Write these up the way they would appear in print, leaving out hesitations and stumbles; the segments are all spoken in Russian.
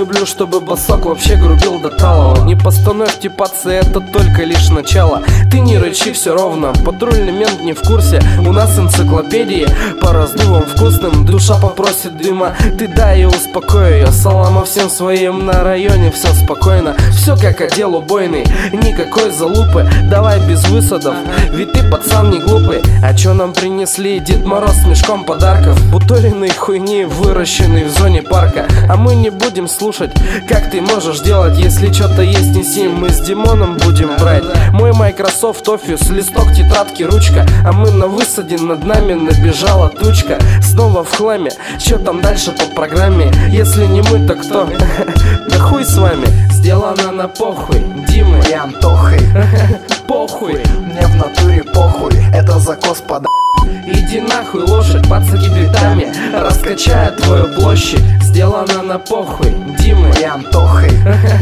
люблю, чтобы басок вообще грубил до талого. Не постановьте, пацы, это только лишь начало. Ты не рычи, все ровно, патрульный мент не в курсе. У нас энциклопедии по раздувам вкусным. Душа попросит дыма, ты дай и успокой ее. Салама всем своим, на районе все спокойно. Все как отдел убойный, никакой залупы. Давай без высадов, ведь ты пацан не глупый. А чё нам принесли? Дед Мороз с мешком подарков, буториной хуйни, выращенной в зоне парка. А мы не будем слушать, как ты можешь делать. Если что-то есть, неси, мы с Димоном будем брать. Мой Microsoft Office, листок, тетрадки, ручка. А мы на высаде, над нами набежала тучка. Снова в хламе, чё там дальше по программе? Если не мы, то кто? Да хуй с вами. Сделано на похуй, Димы и Антохой. Похуй, мне в натуре похуй, это закос под. Иди нахуй, лошадь, пацаки битами раскачает твою площадь. Сделано на похуй, Димы и Антохой.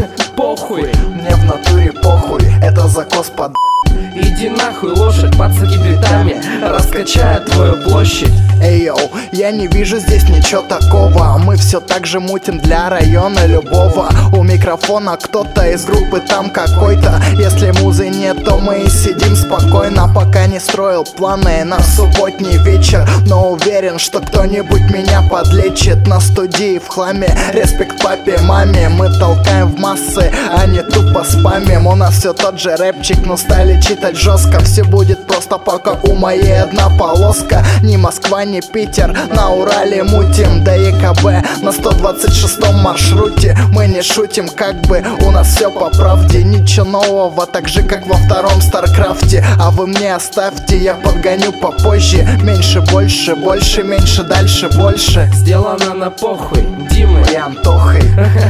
Похуй, мне в натуре похуй, это закос под. Иди нахуй, лошадь, пацаки битами раскачает твою площадь. Эй, йоу, я не вижу здесь ничего такого. Мы все так же мутим для района любого. У микрофона кто-то из группы там какой-то. Если музы нет, то мы и сидим спокойно. Пока не строил планы на субботний вечер, но уверен, что кто-нибудь меня подлечит. На студии в хламе, респект папе, маме. Мы толкаем в массы, а не тупо спамим. У нас все тот же рэпчик, но стали читать жестко. Все будет просто пока у моей одна полоска. Ни Москва, ни Питер, на Урале мутим. До ЕКБ на 126-м маршруте. Мы не шутим, как бы у нас все по правде. Ничего нового, так же как во втором Старкрафте. А вы мне оставьте, я подгоню попозже. Меньше, больше, больше, меньше, дальше, больше. Сделано на похуй, Димы и Антохой.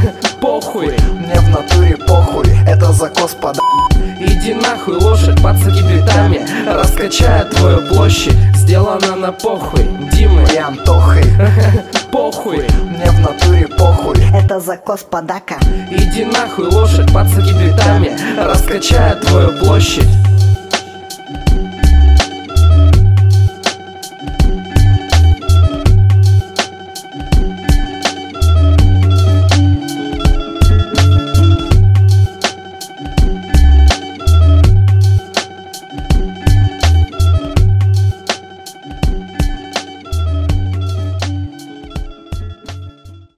Похуй, мне в натуре похуй, это закос под. Иди нахуй, лошадь, пацаки битами раскачает твою площадь. Сделано на похуй, Димы и Антохой. Похуй, мне в натуре похуй, это закос подака. Иди нахуй, лошадь, пацаки битами раскачает твою площадь.